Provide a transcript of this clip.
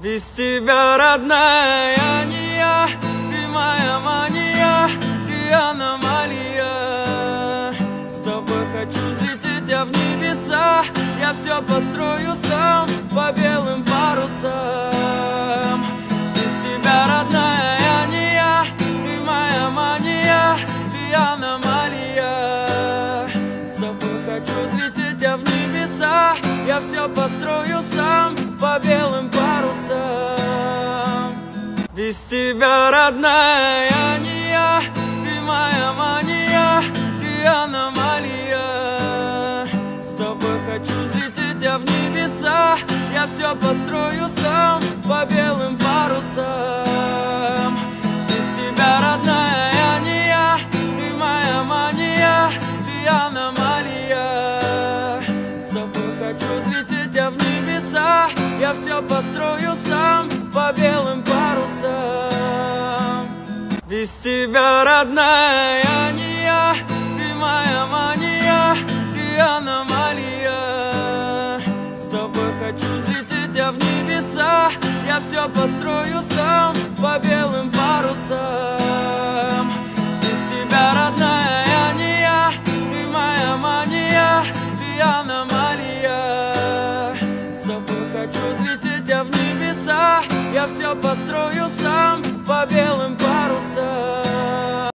Без тебя, родная, не я, ты моя мания, ты аномалия. С тобой хочу взлететь я в небеса, я все построю сам по белым парусам. Без тебя, родная, не я, ты моя мания, ты аномалия. С тобой хочу взлететь я в небеса, я все построю сам по белым парусам. Без тебя, родная, не я, ты моя мания, ты аномалия. С тобой хочу взлететь я в небеса, я все построю сам по белым парусам. Без тебя, родная, не я, ты моя мания, ты аномалия. С тобой хочу взлететь я в небеса, я все построю сам по белым парусам. Без тебя, родная, не я, ты моя мания, ты аномалия. С тобой хочу взлететь я в небеса, я все построю сам по белым парусам. Без тебя, родная, не я, ты моя мания, ты аномалия. С тобой хочу взлететь я в небеса, я все построю сам по белым парусам.